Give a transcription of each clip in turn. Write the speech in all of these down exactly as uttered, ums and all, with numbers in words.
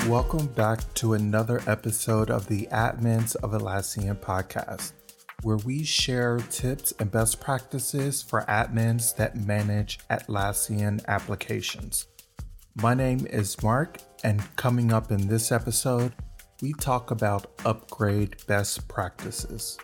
Welcome back to another episode of the Admins of Atlassian podcast, where we share tips and best practices for admins that manage Atlassian applications. My name is Mark, and coming up in this episode, we talk about upgrade best practices.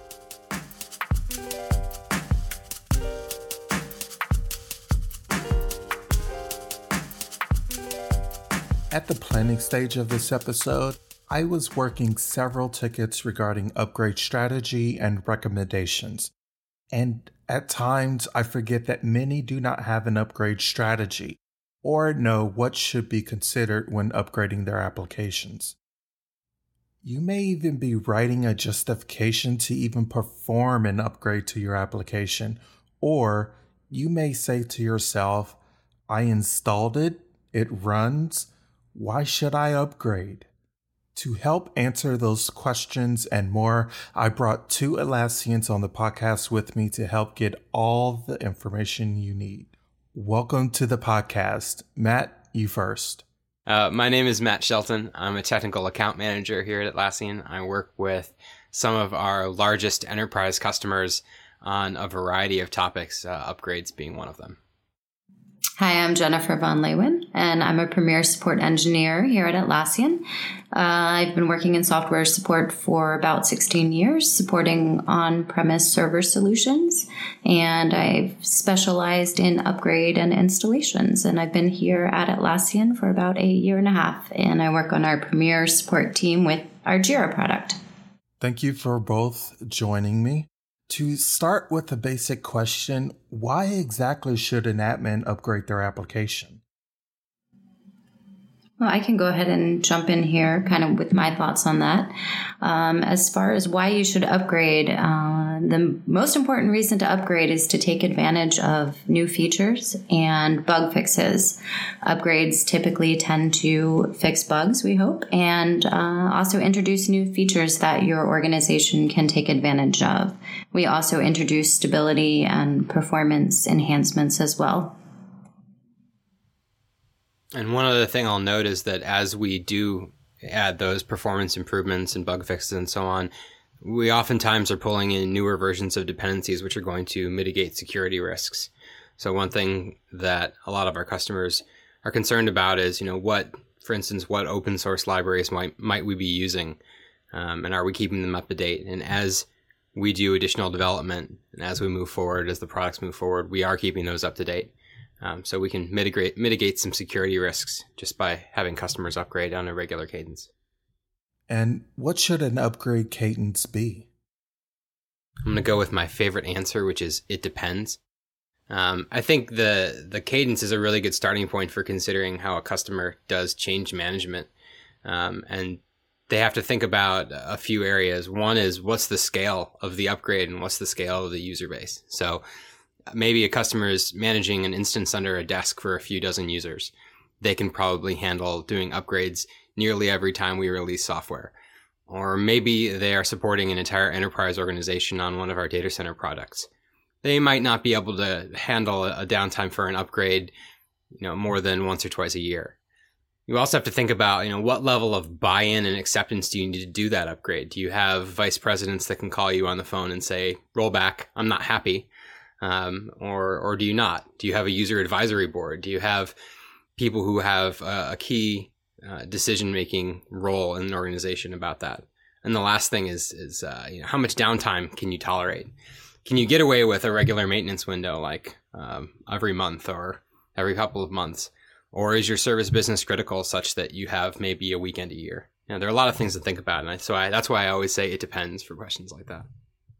At the planning stage of this episode, I was working several tickets regarding upgrade strategy and recommendations. And at times, I forget that many do not have an upgrade strategy or know what should be considered when upgrading their applications. You may even be writing a justification to even perform an upgrade to your application, or you may say to yourself, I installed it, it runs, why should I upgrade? To help answer those questions and more, I brought two Atlassians on the podcast with me to help get all the information you need. Welcome to the podcast. Matt, you first. Uh, my name is Matt Shelton. I'm a technical account manager here at Atlassian. I work with some of our largest enterprise customers on a variety of topics, uh, upgrades being one of them. Hi, I'm Jennifer Von Leeuwen, and I'm a Premier Support Engineer here at Atlassian. Uh, I've been working in software support for about sixteen years, supporting on-premise server solutions, and I've specialized in upgrade and installations, and I've been here at Atlassian for about a year and a half, and I work on our Premier Support team with our Jira product. Thank you for both joining me. To start with the basic question, why exactly should an admin upgrade their application? Well, I can go ahead and jump in here kind of with my thoughts on that. Um, as far as why you should upgrade, uh, the most important reason to upgrade is to take advantage of new features and bug fixes. Upgrades typically tend to fix bugs, we hope, and uh, also introduce new features that your organization can take advantage of. We also introduce stability and performance enhancements as well. And one other thing I'll note is that as we do add those performance improvements and bug fixes and so on, we oftentimes are pulling in newer versions of dependencies which are going to mitigate security risks. So one thing that a lot of our customers are concerned about is, you know, what, for instance, what open source libraries might might we be using, um, and are we keeping them up to date? And as we do additional development and as we move forward, as the products move forward, we are keeping those up to date. Um, so we can mitigate mitigate some security risks just by having customers upgrade on a regular cadence. And what should an upgrade cadence be? I'm going to go with my favorite answer, which is it depends. Um, I think the the cadence is a really good starting point for considering how a customer does change management. Um, and they have to think about a few areas. One is what's the scale of the upgrade and what's the scale of the user base. So maybe a customer is managing an instance under a desk for a few dozen users. They can probably handle doing upgrades nearly every time we release software. Or maybe they are supporting an entire enterprise organization on one of our data center products. They might not be able to handle a downtime for an upgrade, you know, more than once or twice a year. You also have to think about, you know, what level of buy-in and acceptance do you need to do that upgrade? Do you have vice presidents that can call you on the phone and say, roll back, I'm not happy? Um, or, or do you not? Do you have a user advisory board? Do you have people who have a, a key uh, decision-making role in an organization about that? And the last thing is, is uh, you know, how much downtime can you tolerate? Can you get away with a regular maintenance window, like um, every month or every couple of months? Or is your service business critical such that you have maybe a weekend a year? You know, there are a lot of things to think about, and I, so I, that's why I always say it depends for questions like that.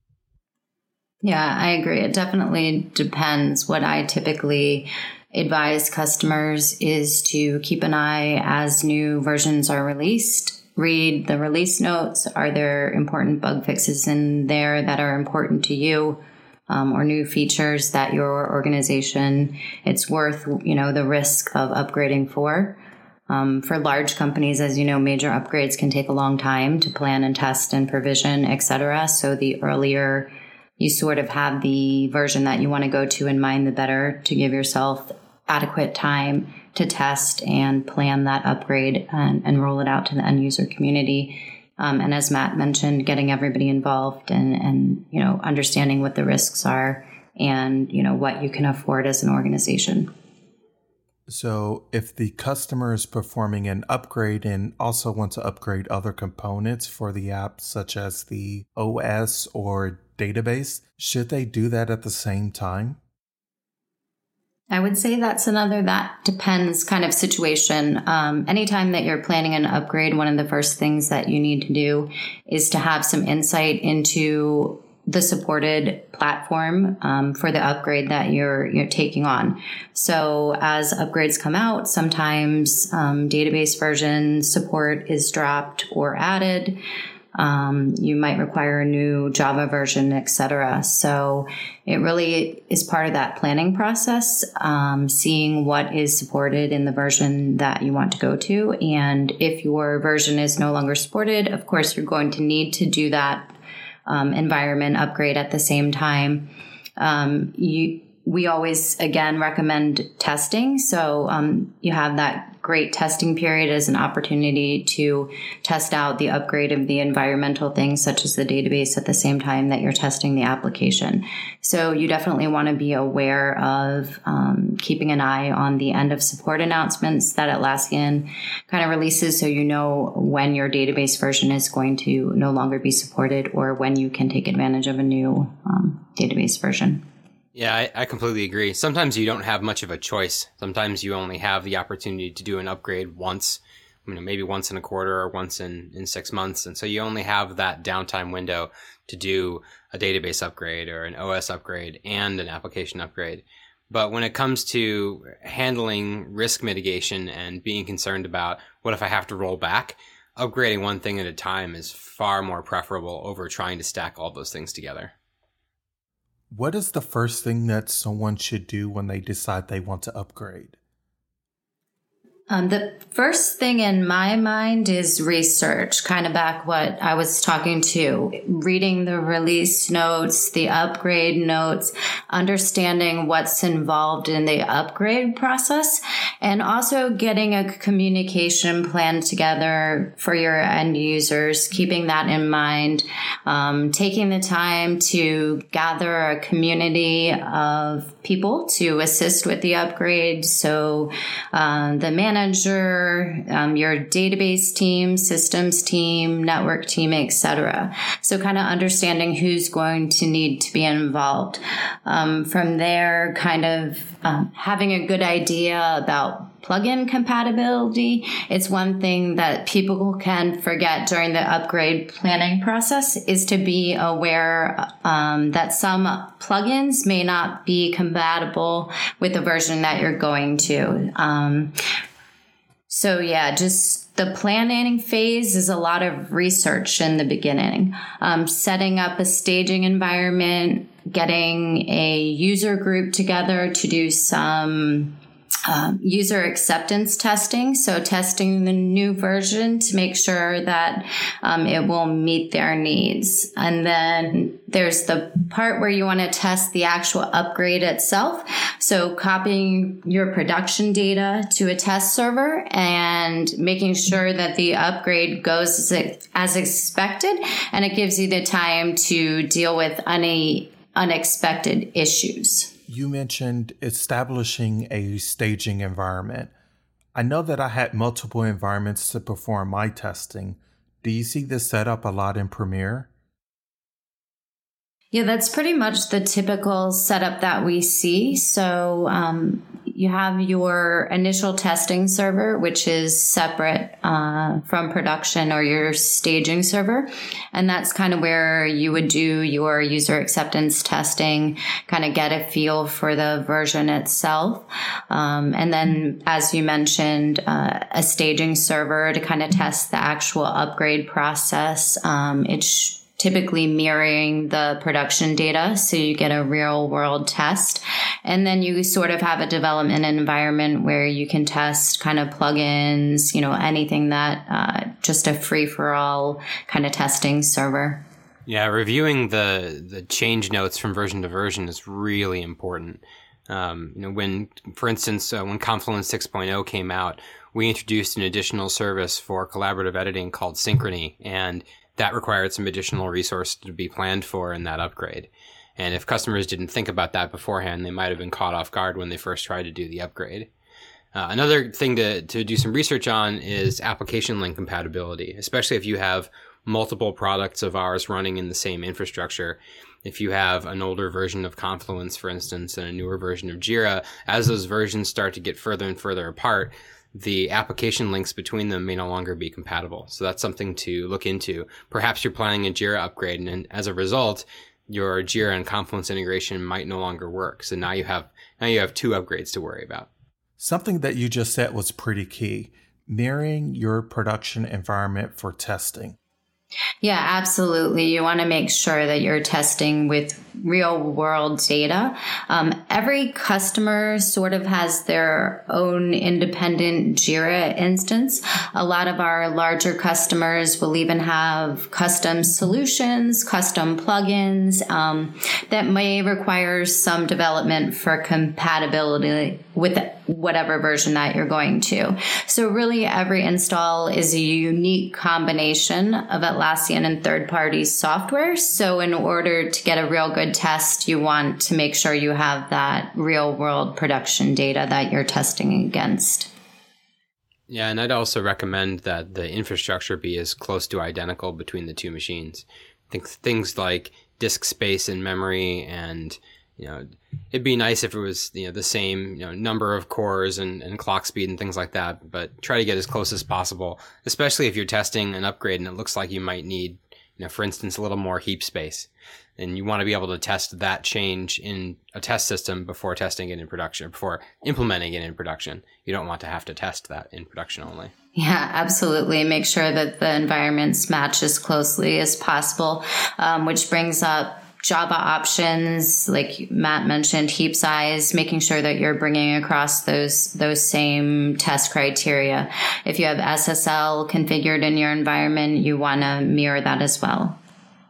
Yeah, I agree. It definitely depends. What I typically advise customers is to keep an eye as new versions are released. Read the release notes. Are there important bug fixes in there that are important to you, um, or new features that your organization, it's worth, you know, the risk of upgrading for? Um, for large companies, as you know, major upgrades can take a long time to plan and test and provision, et cetera. So the earlier you sort of have the version that you want to go to in mind, the better, to give yourself adequate time to test and plan that upgrade and, and roll it out to the end user community. Um, and as Matt mentioned, getting everybody involved and, and, you know, understanding what the risks are and, you know, what you can afford as an organization. So if the customer is performing an upgrade and also wants to upgrade other components for the app, such as the O S or database, should they do that at the same time? I would say that's another that depends kind of situation. Um, anytime that you're planning an upgrade, one of the first things that you need to do is to have some insight into the supported platform um, for the upgrade that you're you're taking on. So as upgrades come out, sometimes um, database version support is dropped or added. Um, you might require a new Java version, et cetera. So it really is part of that planning process, um, seeing what is supported in the version that you want to go to. And if your version is no longer supported, of course, you're going to need to do that um, environment upgrade at the same time. Um, you, we always, again, recommend testing. So um, you have that great testing period as an opportunity to test out the upgrade of the environmental things, such as the database, at the same time that you're testing the application. So you definitely want to be aware of um, keeping an eye on the end of support announcements that Atlassian kind of releases, so you know when your database version is going to no longer be supported or when you can take advantage of a new um, database version. Yeah, I, I completely agree. Sometimes you don't have much of a choice. Sometimes you only have the opportunity to do an upgrade once, you know, maybe once in a quarter or once in, in six months. And so you only have that downtime window to do a database upgrade or an O S upgrade and an application upgrade. But when it comes to handling risk mitigation and being concerned about what if I have to roll back, upgrading one thing at a time is far more preferable over trying to stack all those things together. What is the first thing that someone should do when they decide they want to upgrade? Um, the first thing in my mind is research, kind of back what I was talking to, reading the release notes, the upgrade notes, understanding what's involved in the upgrade process, and also getting a communication plan together for your end users, keeping that in mind, um, taking the time to gather a community of people to assist with the upgrade. So um, the manager manager, um, your database team, systems team, network team, et cetera. So kind of understanding who's going to need to be involved. Um, from there, kind of um, having a good idea about plugin compatibility. It's one thing that people can forget during the upgrade planning process is to be aware um, that some plugins may not be compatible with the version that you're going to. Um, So yeah, just the planning phase is a lot of research in the beginning. Um, setting up a staging environment, getting a user group together to do some um, user acceptance testing. So testing the new version to make sure that um, it will meet their needs. And then there's the part where you want to test the actual upgrade itself. So copying your production data to a test server and making sure that the upgrade goes as expected. And it gives you the time to deal with any unexpected issues. You mentioned establishing a staging environment. I know that I had multiple environments to perform my testing. Do you see this setup a lot in Premiere? Yeah, that's pretty much the typical setup that we see. So um, you have your initial testing server, which is separate uh, from production, or your staging server. And that's kind of where you would do your user acceptance testing, kind of get a feel for the version itself. Um, and then, as you mentioned, uh, a staging server to kind of test the actual upgrade process. Um, it's typically mirroring the production data, so you get a real world test. And then you sort of have a development environment where you can test kind of plugins, you know, anything that uh, just a free-for-all kind of testing server. Yeah, reviewing the, the change notes from version to version is really important. Um, you know, when, for instance, uh, when Confluence six point oh came out, we introduced an additional service for collaborative editing called Synchrony, and that required some additional resource to be planned for in that upgrade. And if customers didn't think about that beforehand, they might have been caught off guard when they first tried to do the upgrade. Uh, another thing to, to do some research on is application link compatibility, especially if you have multiple products of ours running in the same infrastructure. If you have an older version of Confluence, for instance, and a newer version of Jira, as those versions start to get further and further apart, the application links between them may no longer be compatible. So that's something to look into. Perhaps you're planning a Jira upgrade, and as a result, your Jira and Confluence integration might no longer work. So now you have now you have two upgrades to worry about. Something that you just said was pretty key, mirroring your production environment for testing. Yeah, absolutely. You want to make sure that you're testing with real world data. Um, every customer sort of has their own independent Jira instance. A lot of our larger customers will even have custom solutions, custom plugins um, that may require some development for compatibility with whatever version that you're going to. So really every install is a unique combination of Atlassian and third-party software. So in order to get a real good test, you want to make sure you have that real-world production data that you're testing against. Yeah, and I'd also recommend that the infrastructure be as close to identical between the two machines. I think things like disk space and memory, and you know, it'd be nice if it was, you know, the same, you know, number of cores and, and clock speed and things like that, but try to get as close as possible, especially if you're testing an upgrade and it looks like you might need, you know, for instance, a little more heap space. And you want to be able to test that change in a test system before testing it in production, before implementing it in production. You don't want to have to test that in production only. Yeah, absolutely. Make sure that the environments match as closely as possible, um, which brings up Java options, like Matt mentioned, heap size, making sure that you're bringing across those those same test criteria. If you have S S L configured in your environment, you want to mirror that as well.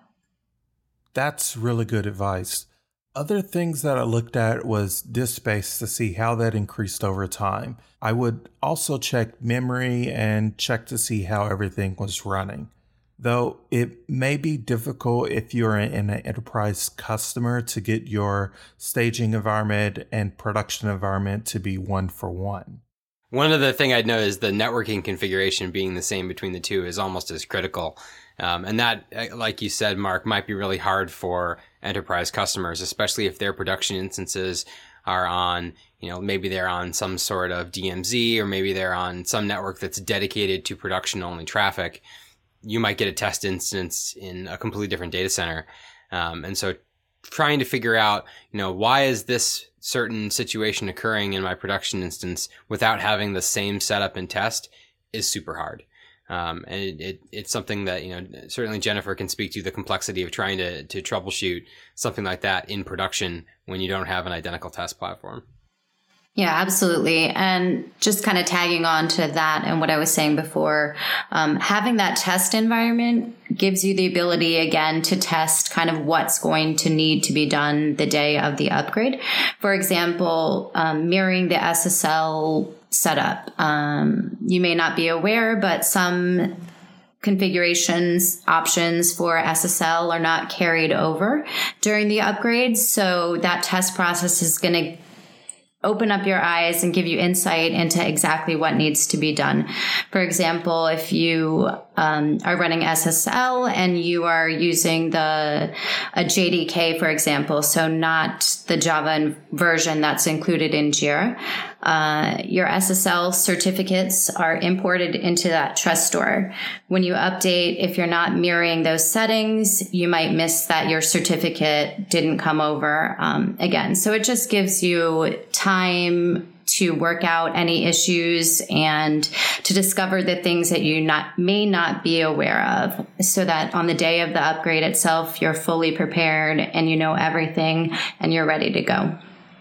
That's really good advice. Other things that I looked at was disk space to see how that increased over time. I would also check memory and check to see how everything was running. Though it may be difficult if you're in an enterprise customer to get your staging environment and production environment to be one for one. One other thing I'd note is the networking configuration being the same between the two is almost as critical. Um, and that, like you said, Mark, might be really hard for enterprise customers, especially if their production instances are on, you know, maybe they're on some sort of D M Z, or maybe they're on some network that's dedicated to production only traffic. You might get a test instance in a completely different data center. Um, and so trying to figure out, you know, why is this certain situation occurring in my production instance without having the same setup and test is super hard. Um, and it, it, it's something that, you know, certainly Jennifer can speak to, the complexity of trying to, to troubleshoot something like that in production when you don't have an identical test platform. Yeah, absolutely. And just kind of tagging on to that and what I was saying before, um, having that test environment gives you the ability, again, to test kind of what's going to need to be done the day of the upgrade. For example, um, mirroring the S S L setup. Um, you may not be aware, but some configurations options for S S L are not carried over during the upgrades. So that test process is going to open up your eyes and give you insight into exactly what needs to be done. For example, if you um, are running S S L and you are using the a J D K, for example, so not the Java version that's included in Jira, uh, your S S L certificates are imported into that trust store. When you update, if you're not mirroring those settings, you might miss that your certificate didn't come over um, again. So it just gives you time to work out any issues and to discover the things that you not may not be aware of, so that on the day of the upgrade itself, you're fully prepared and you know everything and you're ready to go.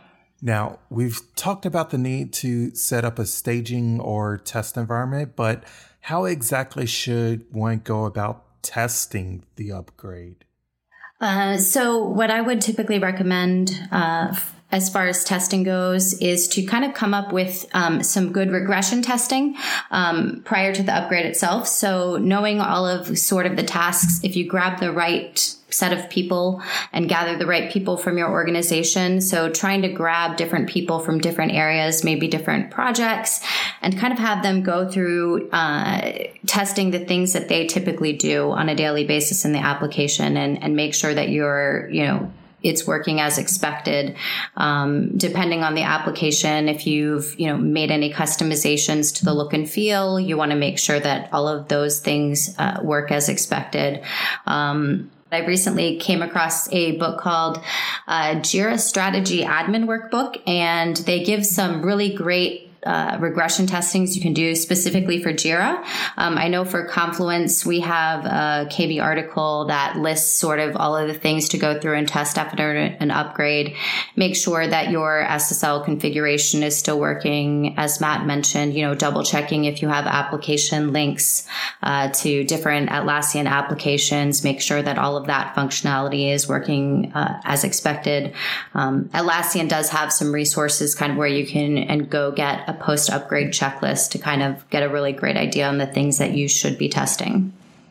Now, we've talked about the need to set up a staging or test environment, but how exactly should one go about testing the upgrade? Uh, so what I would typically recommend uh, as far as testing goes is to kind of come up with um, some good regression testing um, prior to the upgrade itself. So knowing all of sort of the tasks, if you grab the right set of people and gather the right people from your organization. So trying to grab different people from different areas, maybe different projects, and kind of have them go through uh, testing the things that they typically do on a daily basis in the application, and, and make sure that you're, you know, it's working as expected. Um, depending on the application, if you've, you know, made any customizations to the look and feel, you want to make sure that all of those things uh, work as expected. Um, I recently came across a book called uh, Jira Strategy Admin Workbook, and they give some really great Uh, regression testings you can do specifically for Jira. Um, I know for Confluence, we have a K B article that lists sort of all of the things to go through and test after an upgrade. Make sure that your S S L configuration is still working. As Matt mentioned, you know, double checking if you have application links uh, to different Atlassian applications. Make sure that all of that functionality is working uh, as expected. Um, Atlassian does have some resources kind of where you can and go get a post-upgrade checklist to kind of get a really great idea on the things that you should be testing.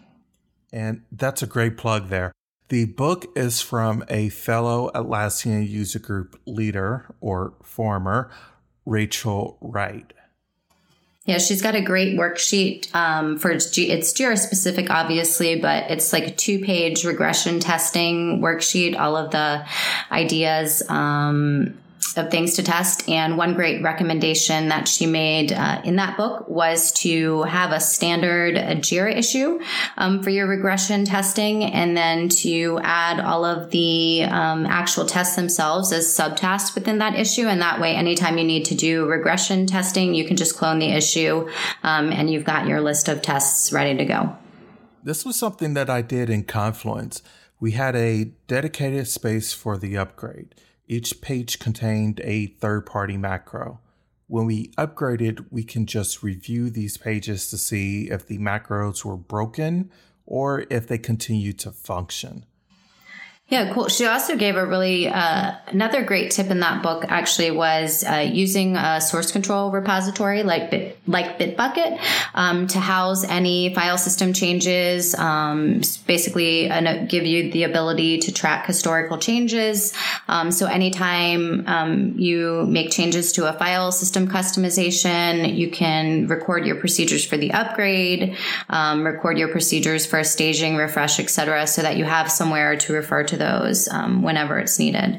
And that's a great plug there. The book is from a fellow Atlassian user group leader, or former, Rachel Wright. Yeah, she's got a great worksheet um, for it's Jira specific, obviously, but it's like a two-page regression testing worksheet, all of the ideas um of things to test. And one great recommendation that she made uh, in that book was to have a standard uh, Jira issue um, for your regression testing, and then to add all of the um, actual tests themselves as subtasks within that issue. And that way, anytime you need to do regression testing, you can just clone the issue um, and you've got your list of tests ready to go. This was something that I did in Confluence. We had a dedicated space for the upgrade. Each page contained a third-party macro. When we upgraded, we can just review these pages to see if the macros were broken or if they continue to function. Yeah, cool. She also gave a really, uh, another great tip in that book actually was uh, using a source control repository like Bit, like Bitbucket um, to house any file system changes, um, basically uh, give you the ability to track historical changes. Um, so anytime um, you make changes to a file system customization, you can record your procedures for the upgrade, um, record your procedures for staging, refresh, et cetera, so that you have somewhere to refer to those um, whenever it's needed.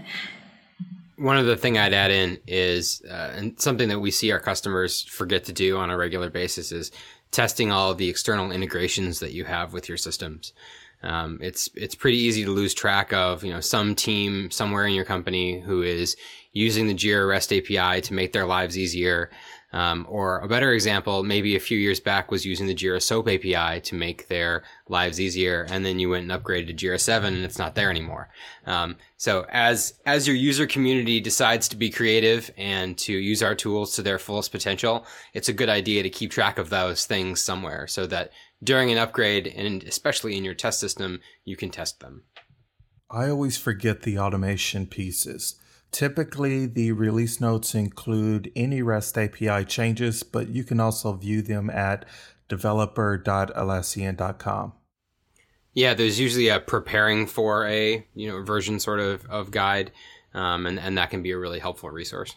One other thing I'd add in is, uh, and something that we see our customers forget to do on a regular basis, is testing all of the external integrations that you have with your systems. Um, it's it's pretty easy to lose track of, you know, some team somewhere in your company who is using the Jira REST A P I to make their lives easier. Um, or a better example, maybe a few years back, was using the Jira SOAP A P I to make their lives easier, and then you went and upgraded to Jira seven and it's not there anymore. Um, so as as your user community decides to be creative and to use our tools to their fullest potential, it's a good idea to keep track of those things somewhere so that during an upgrade, and especially in your test system, you can test them. I always forget the automation pieces. Typically, the release notes include any REST A P I changes, but you can also view them at developer dot atlassian dot com. Yeah, there's usually a preparing for a you know version sort of, of guide, um, and, and that can be a really helpful resource.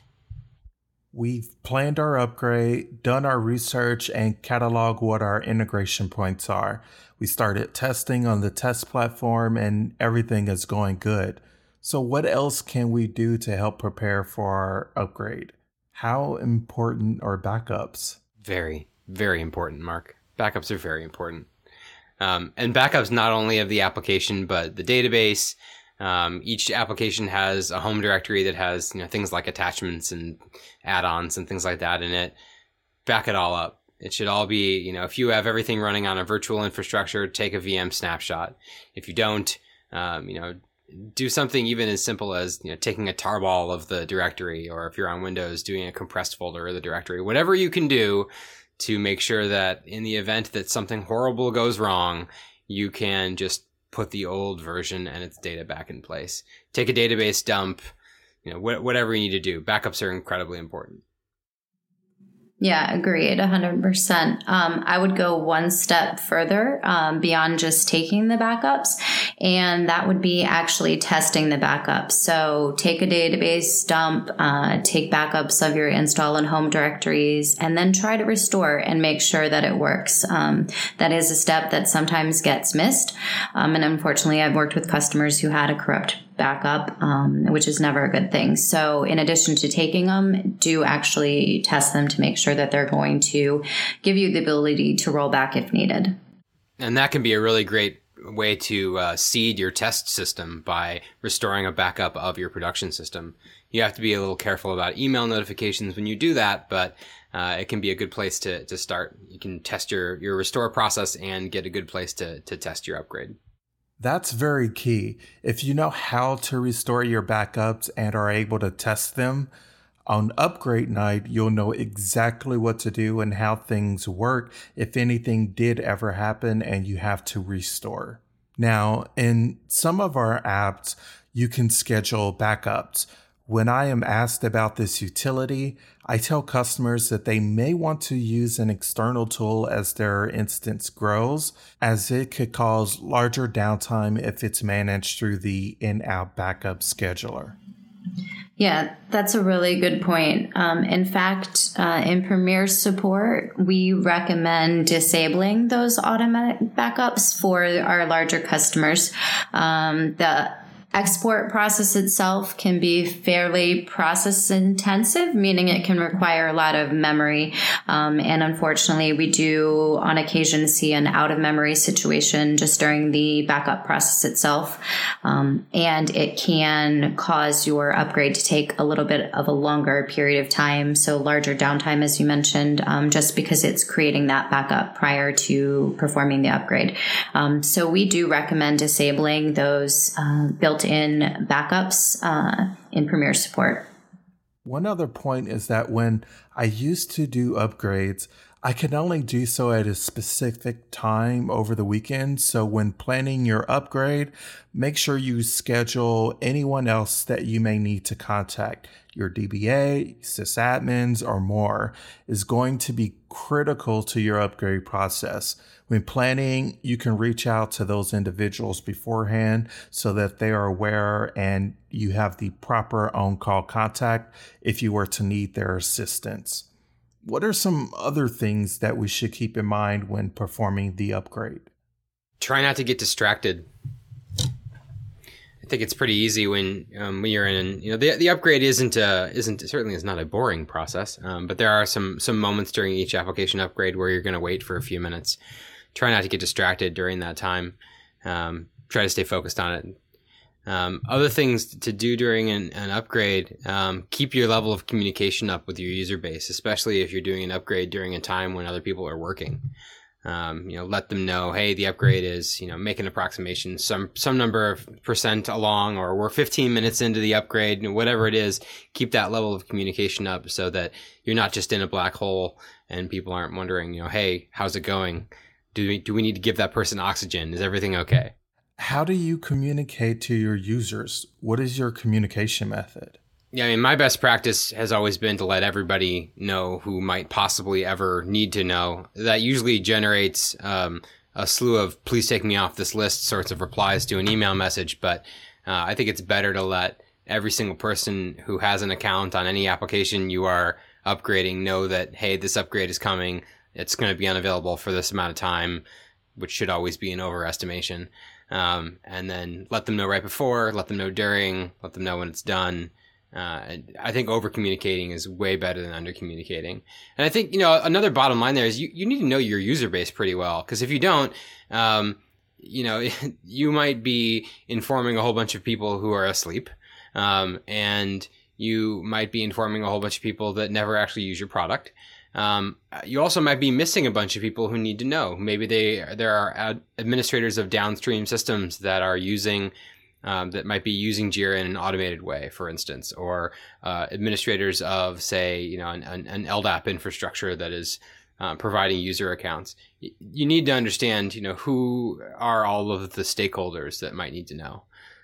We've planned our upgrade, done our research, and cataloged what our integration points are. We started testing on the test platform, and everything is going good. So what else can we do to help prepare for our upgrade? How important are backups? Very, very important, Mark. Backups are very important. Um, and backups not only of the application, but the database. Um, each application has a home directory that has, you know, things like attachments and add-ons and things like that in it. Back it all up. It should all be, you know, if you have everything running on a virtual infrastructure, take a V M snapshot. If you don't, um, you know, do something even as simple as, you know, taking a tarball of the directory, or if you're on Windows, doing a compressed folder of the directory. Whatever you can do to make sure that in the event that something horrible goes wrong, you can just put the old version and its data back in place. Take a database dump, you know, wh- whatever you need to do. Backups are incredibly important. Yeah, agreed, one hundred percent. Um, I would go one step further um, beyond just taking the backups, and that would be actually testing the backups. So take a database dump, uh, take backups of your install and home directories, and then try to restore and make sure that it works. Um, that is a step that sometimes gets missed. Um, and unfortunately, I've worked with customers who had a corrupt backup, um, which is never a good thing. So in addition to taking them, do actually test them to make sure that they're going to give you the ability to roll back if needed. And that can be a really great way to uh, seed your test system by restoring a backup of your production system. You have to be a little careful about email notifications when you do that, but uh, it can be a good place to, to start. You can test your, your restore process and get a good place to, to test your upgrade. That's very key. If you know how to restore your backups and are able to test them, on upgrade night, you'll know exactly what to do and how things work if anything did ever happen and you have to restore. Now, in some of our apps, you can schedule backups. When I am asked about this utility, I tell customers that they may want to use an external tool as their instance grows, as it could cause larger downtime if it's managed through the in-app backup scheduler. Yeah, that's a really good point. Um, in fact, uh, in Premier support, we recommend disabling those automatic backups for our larger customers. Um, the export process itself can be fairly process intensive, meaning it can require a lot of memory. Um, and unfortunately, we do on occasion see an out of memory situation just during the backup process itself. Um, and it can cause your upgrade to take a little bit of a longer period of time. So larger downtime, as you mentioned, um, just because it's creating that backup prior to performing the upgrade. Um, so we do recommend disabling those uh, built in backups uh, in Premier support. One other point is that when I used to do upgrades, I could only do so at a specific time over the weekend. So when planning your upgrade, make sure you schedule anyone else that you may need to contact. Your D B A, sysadmins, or more is going to be critical to your upgrade process. When planning, you can reach out to those individuals beforehand so that they are aware and you have the proper on-call contact if you were to need their assistance. What are some other things that we should keep in mind when performing the upgrade? Try not to get distracted. I think it's pretty easy when um, when you're in, you know, the the upgrade isn't uh isn't certainly is not a boring process, um, but there are some some moments during each application upgrade where you're going to wait for a few minutes. Try not to get distracted during that time. Um, try to stay focused on it. Um, other things to do during an, an upgrade, um, keep your level of communication up with your user base, especially if you're doing an upgrade during a time when other people are working. Um, you know, let them know, hey, the upgrade is, you know, make an approximation, some, some number of percent along, or we're fifteen minutes into the upgrade, and whatever it is, keep that level of communication up so that you're not just in a black hole and people aren't wondering, you know, hey, how's it going? Do we, do we need to give that person oxygen? Is everything okay? How do you communicate to your users? What is your communication method? Yeah, I mean, my best practice has always been to let everybody know who might possibly ever need to know. That usually generates um, a slew of please take me off this list sorts of replies to an email message. But uh, I think it's better to let every single person who has an account on any application you are upgrading know that, hey, this upgrade is coming. It's going to be unavailable for this amount of time, which should always be an overestimation. Um, and then let them know right before, let them know during, let them know when it's done. Uh, I think over communicating is way better than under communicating. And I think, you know, another bottom line there is you, you need to know your user base pretty well. Cause if you don't, um, you know, you might be informing a whole bunch of people who are asleep. Um, and you might be informing a whole bunch of people that never actually use your product. Um, you also might be missing a bunch of people who need to know. Maybe they, there are ad- administrators of downstream systems that are using Um, that might be using Jira in an automated way, for instance, or uh, administrators of, say, you know, an, an, an L D A P infrastructure that is uh, providing user accounts. You need to understand, you know, who are all of the stakeholders that might need to know.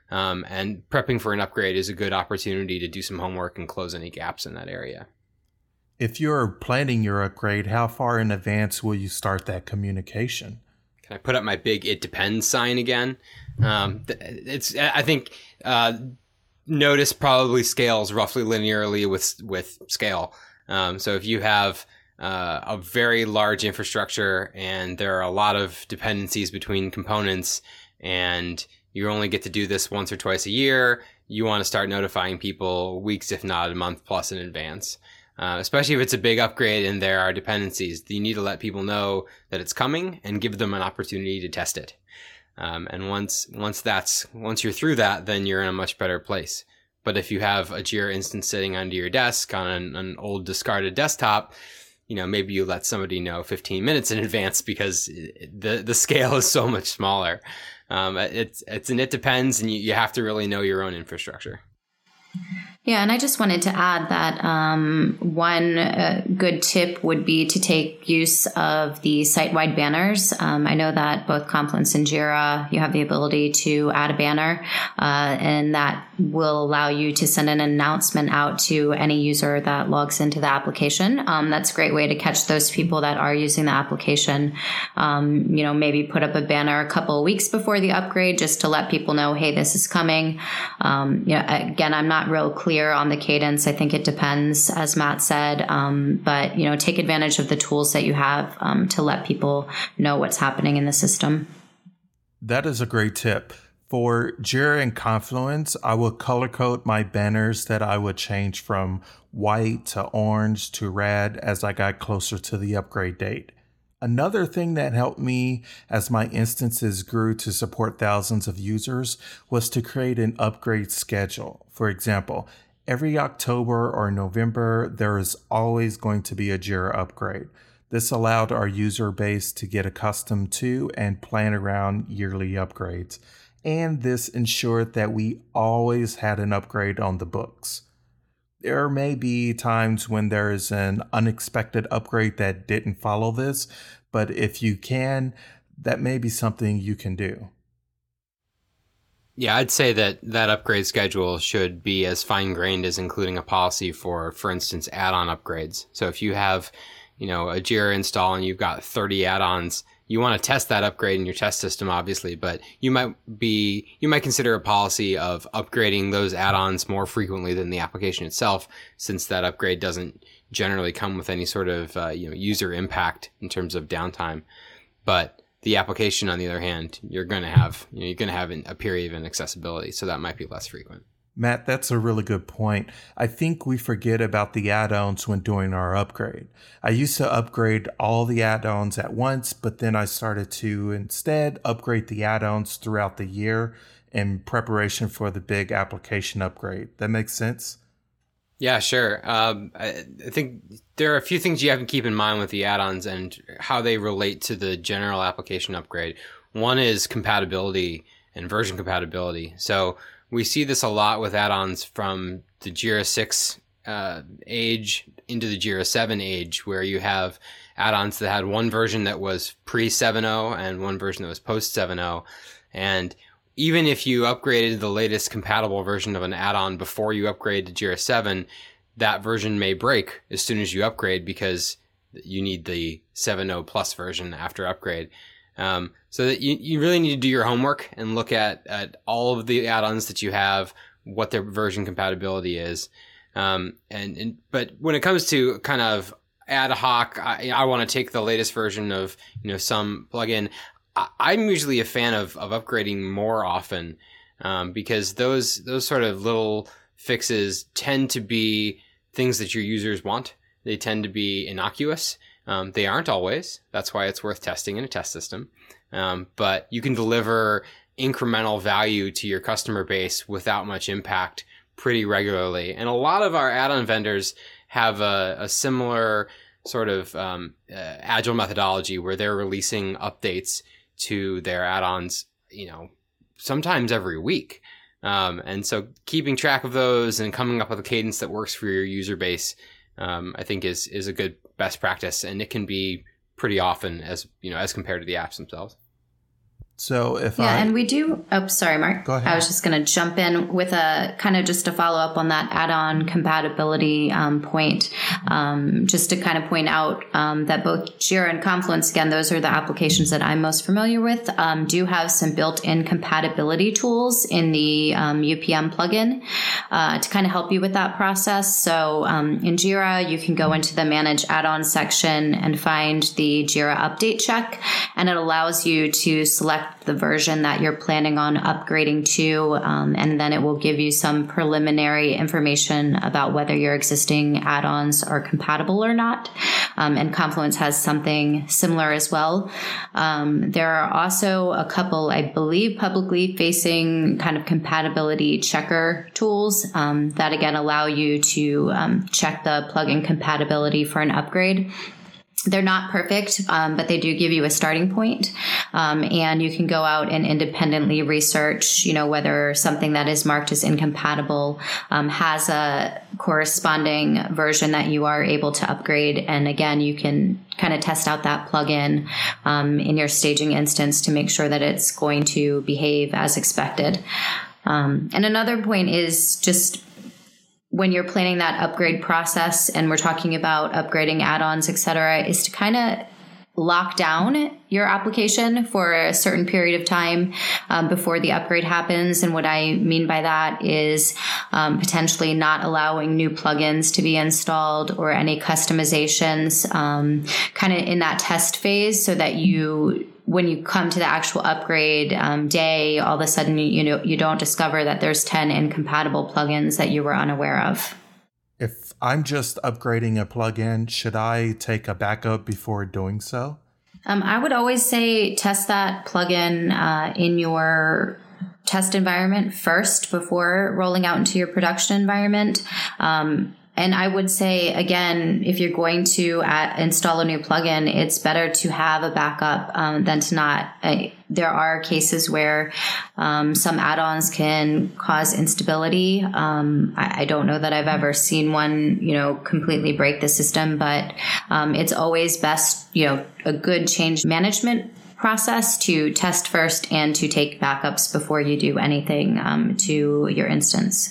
Um, and prepping for an upgrade is a good opportunity to do some homework and close any gaps in that area. If you're planning your upgrade, how far in advance will you start that communication? Can I put up my big "it depends" sign again? Um, it's I think uh, Notice probably scales roughly linearly with with scale. Um, so if you have uh, a very large infrastructure and there are a lot of dependencies between components, and you only get to do this once or twice a year, you want to start notifying people weeks, if not a month plus in advance. Uh, especially if it's a big upgrade and there are dependencies, you need to let people know that it's coming and give them an opportunity to test it. Um, and once once that's once you're through that, then you're in a much better place. But if you have a Jira instance sitting under your desk on an, an old discarded desktop, you know, maybe you let somebody know fifteen minutes in advance because the the scale is so much smaller. Um, it's it's and it depends, and you, you have to really know your own infrastructure. Yeah, and I just wanted to add that um, one uh, good tip would be to take use of the site-wide banners. Um, I know that both Confluence and Jira, you have the ability to add a banner, uh, and that will allow you to send an announcement out to any user that logs into the application. Um, that's a great way to catch those people that are using the application. Um, you know, maybe put up a banner a couple of weeks before the upgrade just to let people know, hey, this is coming. Um, you know, again, I'm not real clear on the cadence. I think it depends, as Matt said, um, but, you know, take advantage of the tools that you have um, to let people know what's happening in the system. That is a great tip. For Jira and Confluence, I would color code my banners that I would change from white to orange to red as I got closer to the upgrade date. Another thing that helped me as my instances grew to support thousands of users was to create an upgrade schedule. For example, every October or November, there is always going to be a Jira upgrade. This allowed our user base to get accustomed to and plan around yearly upgrades. And this ensured that we always had an upgrade on the books. There may be times when there is an unexpected upgrade that didn't follow this, but if you can, that may be something you can do. Yeah, I'd say that that upgrade schedule should be as fine-grained as including a policy for, for instance, add-on upgrades. So if you have, you know, a Jira install and you've got thirty add-ons, you want to test that upgrade in your test system, obviously, but you might be, you might consider a policy of upgrading those add-ons more frequently than the application itself, since that upgrade doesn't generally come with any sort of, uh, you know, user impact in terms of downtime. But the application, on the other hand, you're going to have, you know, you're going to have a period of inaccessibility, so that might be less frequent. Matt, that's a really good point. I think we forget about the add-ons when doing our upgrade. I used to upgrade all the add-ons at once, but then I started to instead upgrade the add-ons throughout the year in preparation for the big application upgrade. That makes sense? Yeah, sure. Um, I, I think there are a few things you have to keep in mind with the add-ons and how they relate to the general application upgrade. One is compatibility and version compatibility. So we see this a lot with add-ons from the Jira six uh, age into the Jira seven age, where you have add-ons that had one version that was pre seven point oh and one version that was post seven point oh. And even if you upgraded the latest compatible version of an add-on before you upgrade to Jira seven, that version may break as soon as you upgrade because you need the seven point oh plus version after upgrade. Um, so that you, you really need to do your homework and look at, at all of the add-ons that you have, what their version compatibility is. Um, and, and, but when it comes to kind of ad hoc, I, I want to take the latest version of, you know, some plugin. I, I'm usually a fan of, of upgrading more often, um, because those, those sort of little fixes tend to be things that your users want. They tend to be innocuous. Um, they aren't always. That's why it's worth testing in a test system. Um, but you can deliver incremental value to your customer base without much impact pretty regularly. And a lot of our add-on vendors have a, a similar sort of um, uh, agile methodology where they're releasing updates to their add-ons, you know, sometimes every week. Um, and so keeping track of those and coming up with a cadence that works for your user base, um, I think is is a good best practice, and it can be pretty often as, you know, as compared to the apps themselves. So if yeah, I... and we do, oh, sorry, Mark. Go ahead. I was just going to jump in with a kind of just to follow up on that add-on compatibility um, point, um, just to kind of point out um, that both Jira and Confluence, again, those are the applications that I'm most familiar with, um, do have some built-in compatibility tools in the um, U P M plugin uh, to kind of help you with that process. So um, in Jira, you can go into the Manage Add-on section and find the Jira update check, and it allows you to select the version that you're planning on upgrading to, um, and then it will give you some preliminary information about whether your existing add-ons are compatible or not. Um, and Confluence has something similar as well. Um, there are also a couple, I believe, publicly facing kind of compatibility checker tools um, that again allow you to um, check the plugin compatibility for an upgrade. They're not perfect, um, but they do give you a starting point. Um, and you can go out and independently research, you know, whether something that is marked as incompatible um, has a corresponding version that you are able to upgrade. And again, you can kind of test out that plugin um, in your staging instance to make sure that it's going to behave as expected. Um, and another point is just when you're planning that upgrade process, and we're talking about upgrading add-ons, et cetera, is to kind of lock down your application for a certain period of time um, before the upgrade happens. And what I mean by that is um, potentially not allowing new plugins to be installed or any customizations um, kind of in that test phase, so that you, when you come to the actual upgrade um, day, all of a sudden, you know, you don't discover that there's ten incompatible plugins that you were unaware of. If I'm just upgrading a plugin, should I take a backup before doing so? Um, I would always say test that plugin uh, in your test environment first before rolling out into your production environment. Um, And I would say, again, if you're going to uh, install a new plugin, it's better to have a backup um, than to not. Uh, there are cases where um, some add-ons can cause instability. Um, I, I don't know that I've ever seen one, you know, completely break the system, but um, it's always best, you know, a good change management process to test first and to take backups before you do anything um, to your instance.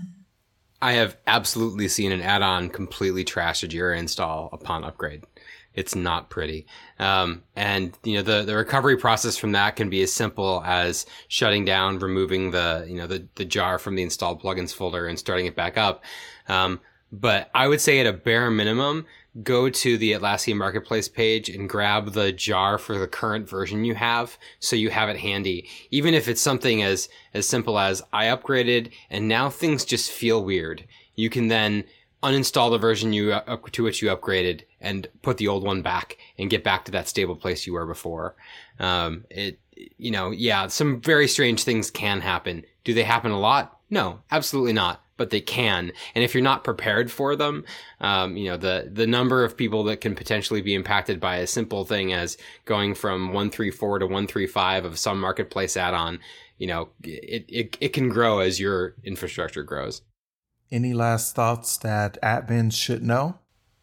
I have absolutely seen an add-on completely trash a Jira install upon upgrade. It's not pretty. Um, and, you know, the, the recovery process from that can be as simple as shutting down, removing the, you know, the, the jar from the installed plugins folder and starting it back up. Um, but I would say at a bare minimum, go to the Atlassian Marketplace page and grab the jar for the current version you have, so you have it handy. Even if it's something as, as simple as, I upgraded and now things just feel weird. You can then uninstall the version you up to which you upgraded and put the old one back and get back to that stable place you were before. Um, it, you know, yeah, some very strange things can happen. Do they happen a lot? No, absolutely not. But they can. And if you're not prepared for them, um, you know, the, the number of people that can potentially be impacted by a simple thing as going from one thirty-four to one thirty-five of some marketplace add-on, you know, it, it, it can grow as your infrastructure grows. Any last thoughts that admins should know?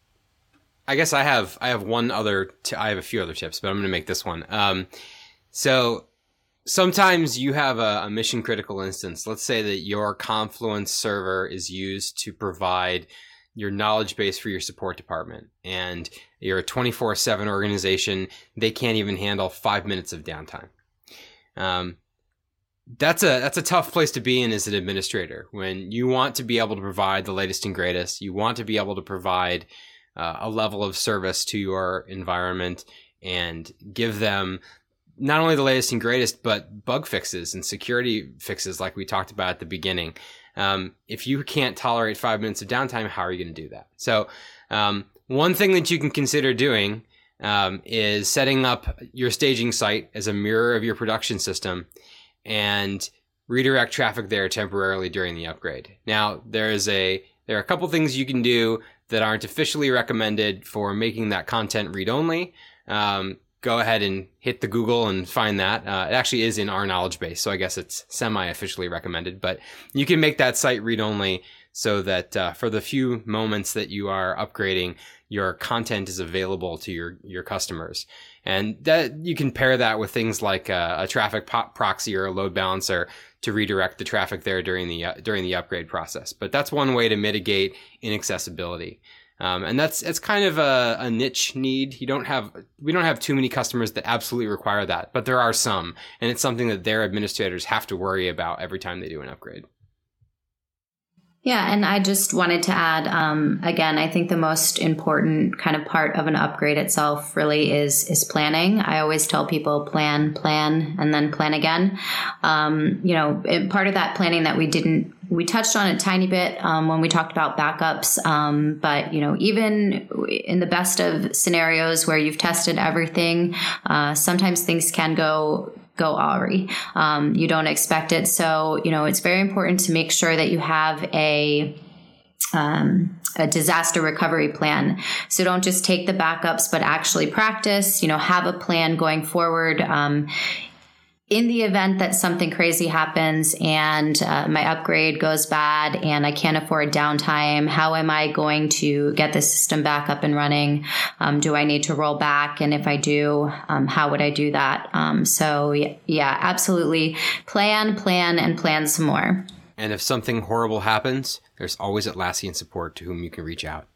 I guess I have, I have one other, t- I have a few other tips, but I'm going to make this one. Um, so, sometimes you have a, a mission critical instance. Let's say that your Confluence server is used to provide your knowledge base for your support department, and you're a twenty-four seven organization. They can't even handle five minutes of downtime. Um, that's a, that's a tough place to be in as an administrator when you want to be able to provide the latest and greatest. You want to be able to provide uh, a level of service to your environment and give them not only the latest and greatest, but bug fixes and security fixes like we talked about at the beginning. Um, if you can't tolerate five minutes of downtime, how are you going to do that? So um, one thing that you can consider doing um, is setting up your staging site as a mirror of your production system and redirect traffic there temporarily during the upgrade. Now, there is a there are a couple things you can do that aren't officially recommended for making that content read-only. Um, Go ahead and hit the Google and find that. Uh, it actually is in our knowledge base, so I guess it's semi-officially recommended. But you can make that site read-only so that uh, for the few moments that you are upgrading, your content is available to your, your customers. And that you can pair that with things like a, a traffic po- proxy or a load balancer to redirect the traffic there during the uh, during the upgrade process. But that's one way to mitigate inaccessibility. Um, and that's it's kind of a, a niche need. You don't have we don't have too many customers that absolutely require that, but there are some, and it's something that their administrators have to worry about every time they do an upgrade. Yeah, and I just wanted to add, um, again, I think the most important kind of part of an upgrade itself really is is planning. I always tell people plan, plan, and then plan again. Um, you know, it, part of that planning that we didn't, we touched on a tiny bit um, when we talked about backups. Um, but, you know, even in the best of scenarios where you've tested everything, uh, sometimes things can go go awry. Um, you don't expect it. So, you know, it's very important to make sure that you have a um, a disaster recovery plan. So don't just take the backups, but actually practice, you know, have a plan going forward. Um, in the event that something crazy happens and uh, my upgrade goes bad and I can't afford downtime, how am I going to get the system back up and running? Um, do I need to roll back? And if I do, um, how would I do that? Um, so yeah, absolutely. Plan, plan, and plan some more. And if something horrible happens, there's always Atlassian support to whom you can reach out.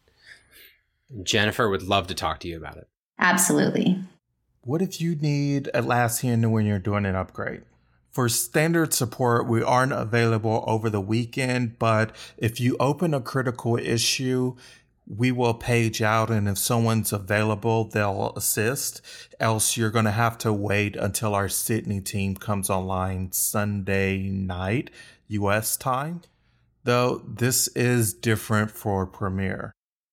Jennifer would love to talk to you about it. Absolutely. What if you need Atlassian when you're doing an upgrade? For standard support, we aren't available over the weekend, but if you open a critical issue, we will page out, and if someone's available, they'll assist. Else you're going to have to wait until our Sydney team comes online Sunday night, U S time. Though this is different for Premier.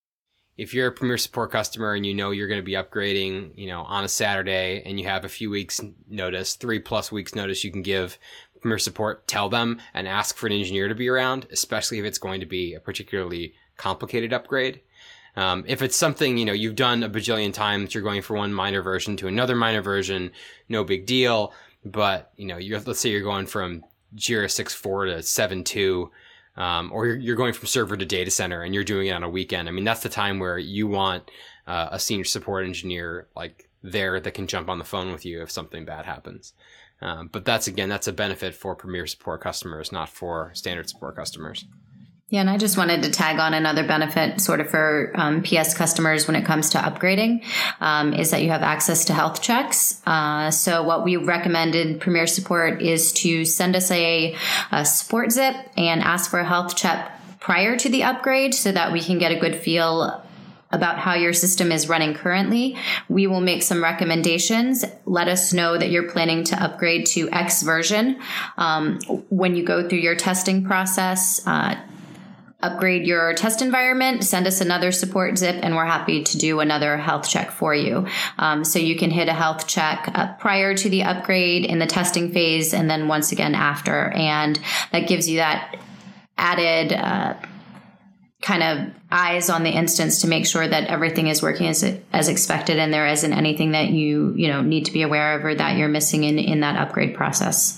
If you're a Premier Support customer and you know you're going to be upgrading, you know, on a Saturday and you have a few weeks notice, three plus weeks notice you can give Premier Support, tell them and ask for an engineer to be around, especially if it's going to be a particularly complicated upgrade. Um, if it's something, you know, you've done a bajillion times, you're going from one minor version to another minor version, no big deal. But, you know, you're, let's say you're going from Jira six point four to seven point two, Um, or you're, you're going from server to data center and you're doing it on a weekend. I mean, that's the time where you want uh, a senior support engineer like there that can jump on the phone with you if something bad happens. Um, but that's, again, that's a benefit for Premier Support customers, not for standard support customers. Yeah, and I just wanted to tag on another benefit sort of for um, P S customers when it comes to upgrading um, is that you have access to health checks. Uh, so what we recommended Premier Support is to send us a, a support zip and ask for a health check prior to the upgrade so that we can get a good feel about how your system is running currently. We will make some recommendations. Let us know that you're planning to upgrade to X version. Um, when you go through your testing process, uh, upgrade your test environment, send us another support zip, and we're happy to do another health check for you. Um, so you can hit a health check uh, prior to the upgrade in the testing phase, and then once again after. And that gives you that added uh, kind of eyes on the instance to make sure that everything is working as as expected, and there isn't anything that you you know need to be aware of or that you're missing in in that upgrade process.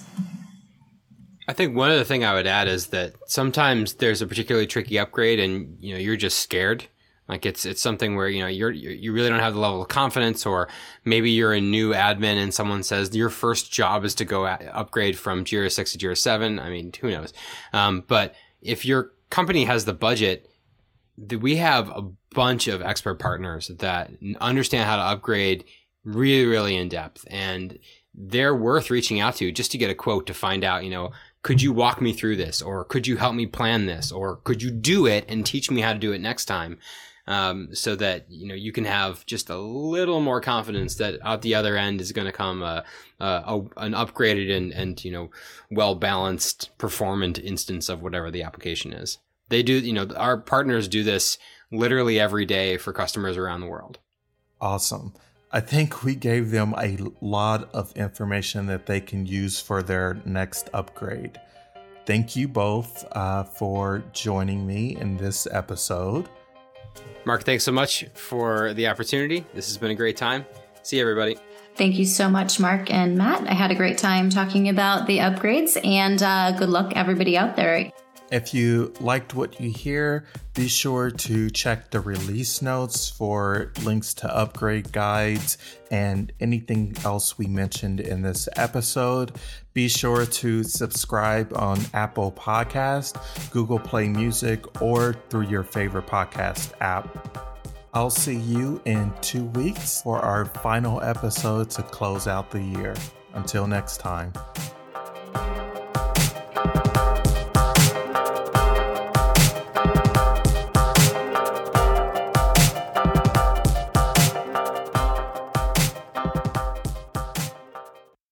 I think one other thing I would add is that sometimes there's a particularly tricky upgrade and, you know, you're just scared. Like it's, it's something where, you know, you're, you really don't have the level of confidence, or maybe you're a new admin and someone says your first job is to go at, upgrade from Jira six to Jira seven. I mean, who knows? Um, but if your company has the budget, we have a bunch of expert partners that understand how to upgrade really, really in depth, and they're worth reaching out to just to get a quote to find out, you know, could you walk me through this, or could you help me plan this, or could you do it and teach me how to do it next time? Um, so that, you know, you can have just a little more confidence that out the other end is going to come a, a, a, an upgraded and, and, you know, well-balanced, performant instance of whatever the application is. They do, you know, our partners do this literally every day for customers around the world. Awesome. I think we gave them a lot of information that they can use for their next upgrade. Thank you both uh, for joining me in this episode. Mark, thanks so much for the opportunity. This has been a great time. See you, everybody. Thank you so much, Mark and Matt. I had a great time talking about the upgrades, and uh, good luck, everybody out there. If you liked what you hear, be sure to check the release notes for links to upgrade guides and anything else we mentioned in this episode. Be sure to subscribe on Apple Podcast, Google Play Music, or through your favorite podcast app. I'll see you in two weeks for our final episode to close out the year. Until next time.